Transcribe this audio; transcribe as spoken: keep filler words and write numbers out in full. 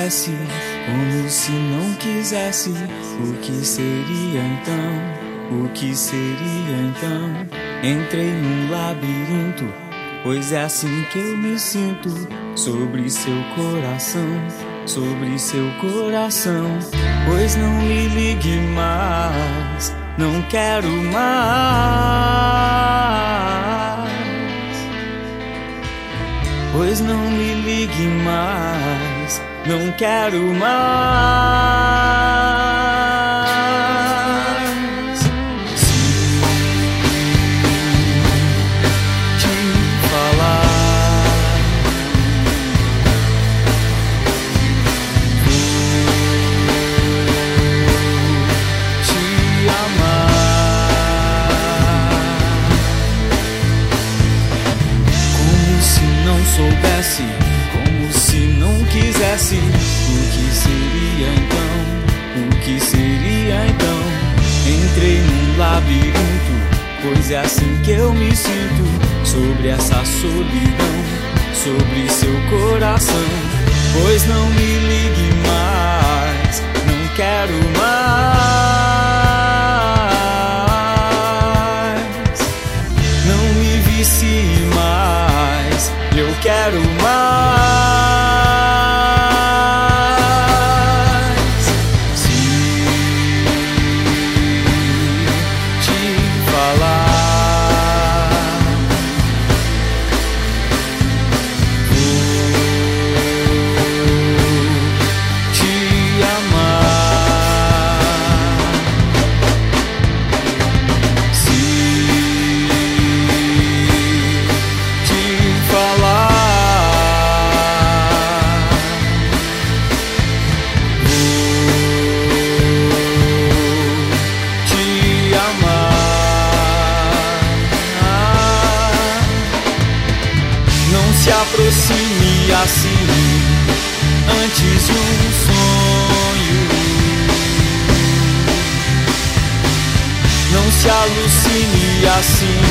soubesse, como se não quisesse, o que seria então? O que seria então? Entrei num labirinto, pois é assim que eu me sinto. Sobre seu coração, sobre seu coração. Pois não me ligue mais, não quero mais. Pois não me ligue mais, não quero mais. Se te falar, vou te amar, como se não soubesse, como se não quisesse, o que seria então? O que seria então? Entrei num labirinto, pois é assim que eu me sinto. Sobre essa solidão, sobre seu coração. Pois não me ligue mais, não quero mais. Não me vicie mais, eu quero mais. Se te falar, vou te amar. Se te falar, te amar. Não se aproxime assim, antes de um sonho. Não se alucine assim,